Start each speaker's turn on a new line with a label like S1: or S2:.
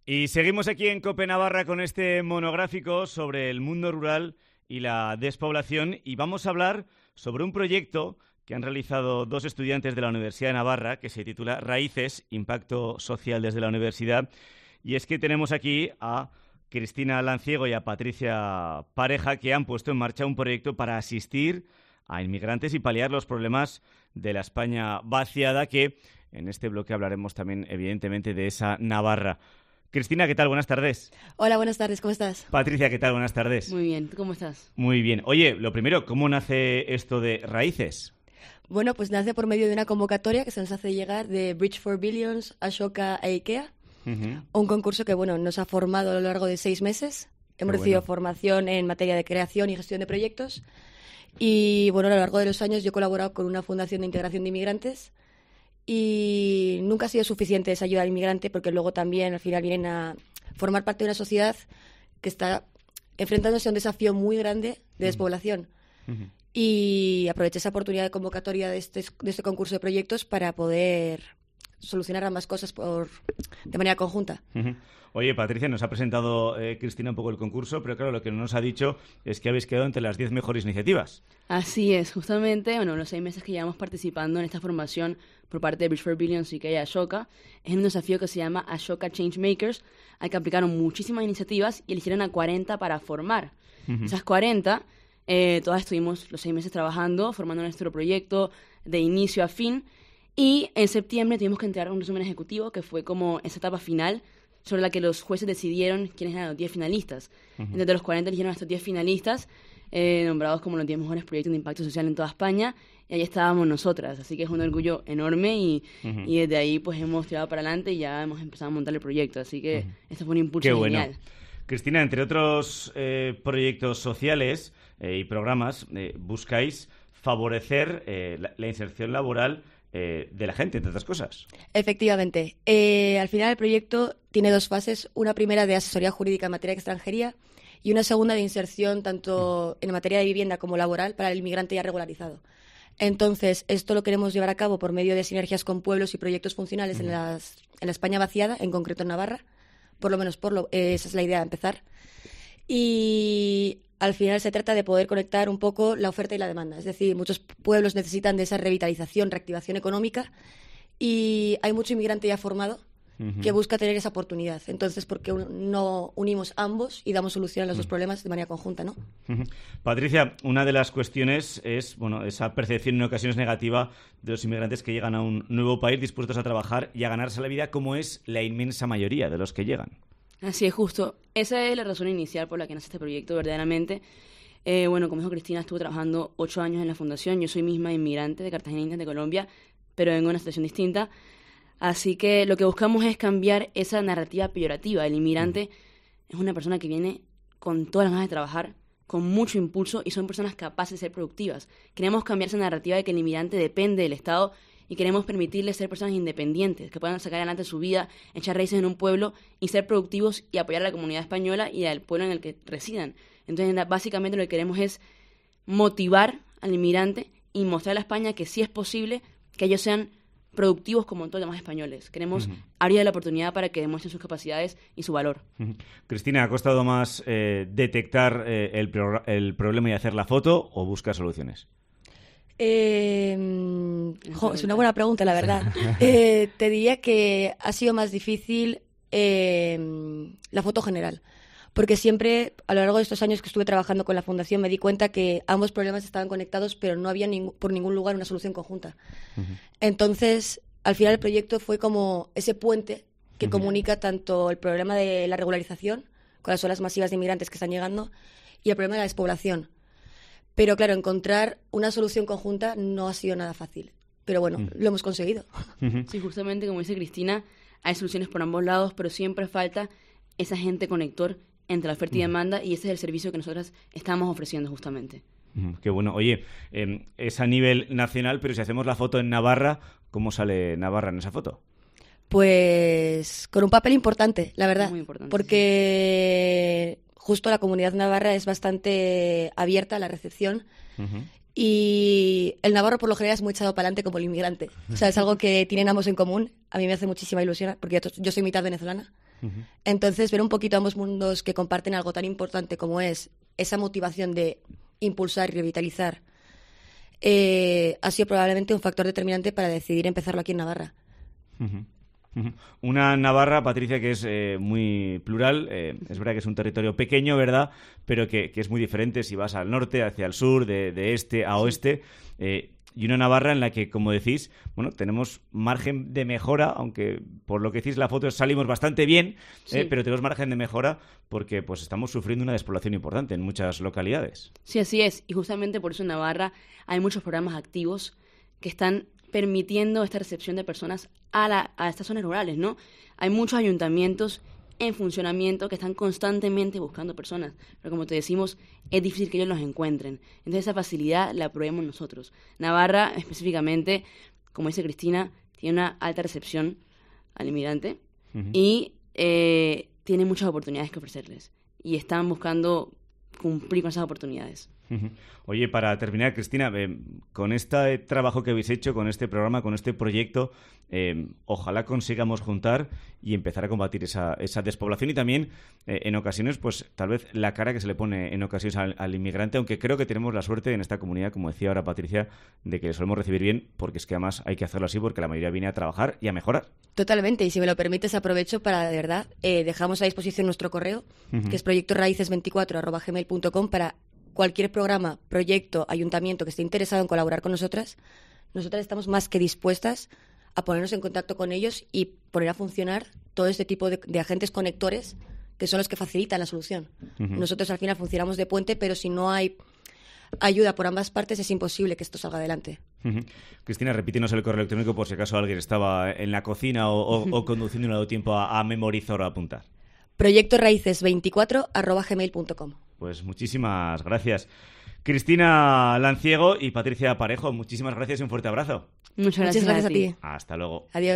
S1: Y seguimos aquí en COPE Navarra con este monográfico sobre el mundo rural y la despoblación, y vamos a hablar sobre un proyecto que han realizado dos estudiantes de la Universidad de Navarra que se titula Raíces, Impacto Social desde la Universidad. Y es que tenemos aquí a Cristina Lanciego y a Patricia Pareja, que han puesto en marcha un proyecto para asistir a inmigrantes y paliar los problemas de la España vaciada, que en este bloque hablaremos también, evidentemente, de esa Navarra. Cristina, ¿qué tal? Buenas tardes.
S2: Hola, buenas tardes, ¿cómo estás?
S1: Patricia, ¿qué tal? Buenas tardes.
S3: Muy bien, ¿tú cómo estás?
S1: Muy bien. Oye, lo primero, ¿cómo nace esto de Raíces?
S2: Bueno, pues nace por medio de una convocatoria que se nos hace llegar de Bridge for Billions, Ashoka e IKEA. Un concurso que, nos ha formado a lo largo de 6 meses. Hemos recibido formación en materia de creación y gestión de proyectos. Y, a lo largo de los años yo he colaborado con una fundación de integración de inmigrantes. Y nunca ha sido suficiente esa ayuda al inmigrante, porque luego también al final vienen a formar parte de una sociedad que está enfrentándose a un desafío muy grande de despoblación. Y aproveché esa oportunidad de convocatoria de este concurso de proyectos para poder solucionar ambas cosas de manera conjunta.
S1: Oye, Patricia, nos ha presentado Cristina un poco el concurso, pero claro, lo que no nos ha dicho es que habéis quedado entre las 10 mejores iniciativas.
S3: Así es, justamente, los 6 meses que llevamos participando en esta formación por parte de Bridge for Billions y Ashoka, es un desafío que se llama Ashoka Changemakers, al que aplicaron muchísimas iniciativas y eligieron a 40 para formar. Esas 40, todas estuvimos los 6 meses trabajando, formando nuestro proyecto de inicio a fin, y en septiembre tuvimos que entregar un resumen ejecutivo, que fue como esa etapa final, sobre la que los jueces decidieron quiénes eran los 10 finalistas. Entre los 40 eligieron a estos 10 finalistas, nombrados como los 10 mejores proyectos de impacto social en toda España, y ahí estábamos nosotras, así que es un orgullo enorme y desde ahí pues hemos tirado para adelante y ya hemos empezado a montar el proyecto, así que esto fue un impulso genial.
S1: Bueno. Cristina, entre otros proyectos sociales y programas, buscáis favorecer la inserción laboral de la gente, entre otras cosas.
S2: Efectivamente. Al final el proyecto tiene 2 fases. Una primera de asesoría jurídica en materia de extranjería y una segunda de inserción tanto en materia de vivienda como laboral para el inmigrante ya regularizado. Entonces, esto lo queremos llevar a cabo por medio de sinergias con pueblos y proyectos funcionales en la España vaciada, en concreto en Navarra. Por lo menos esa es la idea de empezar. Y al final se trata de poder conectar un poco la oferta y la demanda. Es decir, muchos pueblos necesitan de esa revitalización, reactivación económica, y hay mucho inmigrante ya formado que busca tener esa oportunidad. Entonces, ¿por qué no unimos ambos y damos solución a los dos problemas de manera conjunta, ¿no?
S1: Patricia, una de las cuestiones es esa percepción en ocasiones negativa de los inmigrantes que llegan a un nuevo país dispuestos a trabajar y a ganarse la vida, como es la inmensa mayoría de los que llegan.
S3: Así es, justo. Esa es la razón inicial por la que nace este proyecto, verdaderamente. Como dijo Cristina, estuve trabajando 8 años en la fundación. Yo soy misma inmigrante de Cartagena, de Colombia, pero vengo de una situación distinta. Así que lo que buscamos es cambiar esa narrativa peyorativa. El inmigrante es una persona que viene con todas las ganas de trabajar, con mucho impulso, y son personas capaces de ser productivas. Queremos cambiar esa narrativa de que el inmigrante depende del Estado y queremos permitirles ser personas independientes, que puedan sacar adelante su vida, echar raíces en un pueblo y ser productivos y apoyar a la comunidad española y al pueblo en el que residan. Entonces, básicamente lo que queremos es motivar al inmigrante y mostrarle a España que sí es posible que ellos sean productivos como todos los demás españoles. Queremos abrir la oportunidad para que demuestren sus capacidades y su valor.
S1: Cristina, ¿ha costado más detectar el problema y hacer la foto o buscar soluciones?
S2: Es una buena pregunta, la verdad. Te diría que ha sido más difícil la foto general, porque siempre, a lo largo de estos años que estuve trabajando con la Fundación, me di cuenta que ambos problemas estaban conectados, pero no había por ningún lugar una solución conjunta. Entonces, al final el proyecto fue como ese puente que comunica tanto el problema de la regularización, con las olas masivas de inmigrantes que están llegando, y el problema de la despoblación. Pero claro, encontrar una solución conjunta no ha sido nada fácil. Pero lo hemos conseguido.
S3: Sí, justamente como dice Cristina, hay soluciones por ambos lados, pero siempre falta ese agente conector entre la oferta y demanda, y ese es el servicio que nosotras estamos ofreciendo justamente.
S1: Qué bueno. Oye, es a nivel nacional, pero si hacemos la foto en Navarra, ¿cómo sale Navarra en esa foto?
S2: Pues con un papel importante, la verdad.
S3: Muy importante.
S2: Porque justo la comunidad navarra es bastante abierta a la recepción. Y el navarro por lo general es muy echado para adelante como el inmigrante. O sea, es algo que tienen ambos en común. A mí me hace muchísima ilusión porque yo soy mitad venezolana. Entonces, ver un poquito ambos mundos que comparten algo tan importante como es esa motivación de impulsar y revitalizar ha sido probablemente un factor determinante para decidir empezarlo aquí en Navarra.
S1: Una Navarra, Patricia, que es muy plural. Es verdad que es un territorio pequeño, ¿verdad? Pero que es muy diferente si vas al norte, hacia el sur, de este a oeste. Y una Navarra en la que, como decís, bueno, tenemos margen de mejora, aunque por lo que decís la foto salimos bastante bien,
S3: Sí.
S1: pero tenemos margen de mejora porque pues estamos sufriendo una despoblación importante en muchas localidades.
S3: Sí, así es. Y justamente por eso en Navarra hay muchos programas activos que están permitiendo esta recepción de personas a estas zonas rurales, ¿no? Hay muchos ayuntamientos en funcionamiento que están constantemente buscando personas, pero como te decimos, es difícil que ellos los encuentren. Entonces esa facilidad la proveemos nosotros. Navarra, específicamente, como dice Cristina, tiene una alta recepción al inmigrante y tiene muchas oportunidades que ofrecerles. Y están buscando cumplir con esas oportunidades.
S1: Oye, para terminar, Cristina, con este trabajo que habéis hecho, con este programa, con este proyecto, ojalá consigamos juntar y empezar a combatir esa despoblación y también, en ocasiones, pues tal vez la cara que se le pone en ocasiones al inmigrante, aunque creo que tenemos la suerte en esta comunidad, como decía ahora Patricia, de que le solemos recibir bien, porque es que además hay que hacerlo así porque la mayoría viene a trabajar y a mejorar.
S2: Totalmente, y si me lo permites aprovecho para, de verdad, dejamos a disposición nuestro correo, que es proyectorraices24@gmail.com para cualquier programa, proyecto, ayuntamiento que esté interesado en colaborar con nosotras. Nosotras estamos más que dispuestas a ponernos en contacto con ellos y poner a funcionar todo este tipo de agentes conectores que son los que facilitan la solución. Nosotros al final funcionamos de puente, pero si no hay ayuda por ambas partes es imposible que esto salga adelante.
S1: Cristina, repítenos el correo electrónico por si acaso alguien estaba en la cocina o conduciendo y no ha dado tiempo a memorizar o a apuntar.
S2: proyectorraices24@gmail.com.
S1: Pues muchísimas gracias. Cristina Lanciego y Patricia Parejo, muchísimas gracias y un fuerte abrazo.
S3: Muchas gracias
S2: a ti.
S1: Hasta luego.
S2: Adiós.